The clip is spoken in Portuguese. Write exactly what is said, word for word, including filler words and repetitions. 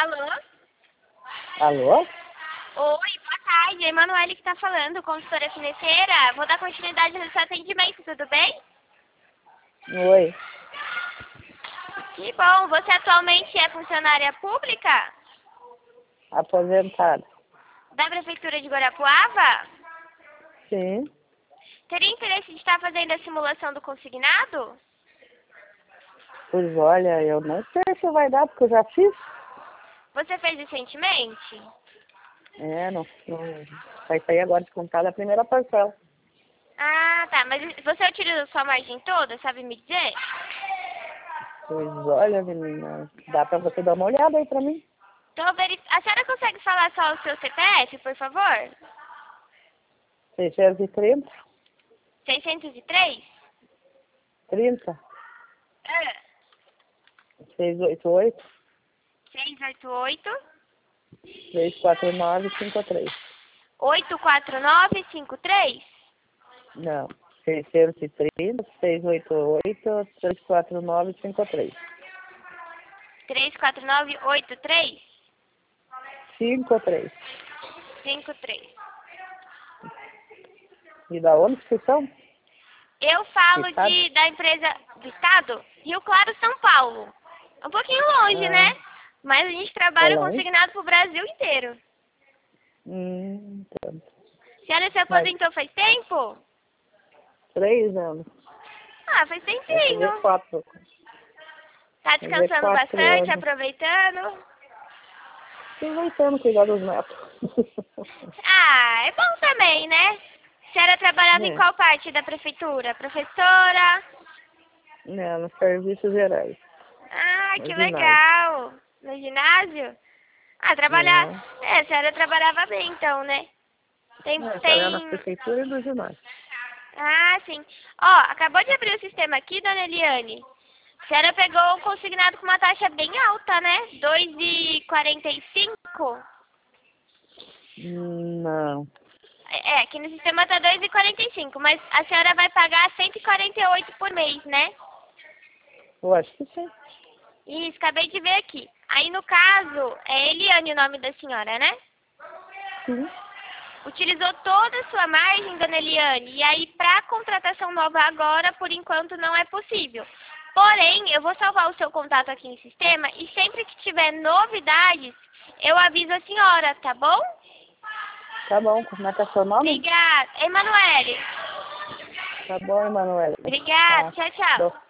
Alô? Alô? Oi, boa tarde. É a Emanuele que está falando, consultora financeira. Vou dar continuidade no seu atendimento, tudo bem? Oi. Que bom. Você atualmente é funcionária pública? Aposentada. Da Prefeitura de Guarapuava? Sim. Teria interesse de estar fazendo a simulação do consignado? Pois olha, eu não sei se vai dar, porque eu já fiz. Você fez recentemente? É, não, não vai sair agora descontada a primeira parcela. Ah, tá. Mas você utilizou sua margem toda, sabe me dizer? Pois olha, menina, dá pra você dar uma olhada aí pra mim? Tô verif... A senhora consegue falar só o seu C P F, por favor? seiscentos e trinta, seiscentos e três? trinta, Ah. seiscentos e oitenta e oito, seiscentos e oitenta e oito, trezentos e quarenta e nove, cinquenta e três. oito quatro nove cinco três? Não, seiscentos e trinta, seiscentos e oitenta e oito, trezentos e quarenta e nove, cinquenta e três. três quatro nove oito três? cinquenta e três. cinco três. E da onde que são? Eu falo Estado? de, da empresa do estado, Rio Claro, São Paulo. É um pouquinho longe, Ah, né? Mas a gente é trabalha longe? consignado pro Brasil inteiro. Hum, tanto. A senhora se Mas aposentou faz tempo? três anos. Ah, faz Vai fazer tempinho. quatro. Tá Vai fazer descansando quatro bastante, anos. aproveitando? Aproveitando cuidar dos netos. Ah, é bom também, né? A senhora trabalhava em né? qual parte da prefeitura? Professora? Né, nos serviços gerais. Ah, No que ginásio. legal. No ginásio? Ah, trabalhar... Né? É, a senhora trabalhava bem então, né? Tem... É, trabalhar na tem... prefeitura e no ginásio. Ah, sim. Ó, acabou de abrir o sistema aqui, dona Eliane. A senhora pegou o consignado com uma taxa bem alta, né? dois e quarenta e cinco? Hum, Não. É, aqui no sistema tá dois e quarenta e cinco, mas a senhora vai pagar cento e quarenta e oito por mês, né? Eu acho que sim. Isso, acabei de ver aqui. Aí, no caso, é Eliane o nome da senhora, né? Sim. Utilizou toda a sua margem, dona Eliane, e aí, para contratação nova agora, por enquanto, não é possível. Porém, eu vou salvar o seu contato aqui em sistema e sempre que tiver novidades, eu aviso a senhora, tá bom? Tá bom. Como é que é seu nome? Obrigada. Emanuele. Tá bom, Emanuela. Obrigada. Tá. Tchau, tchau. Tô.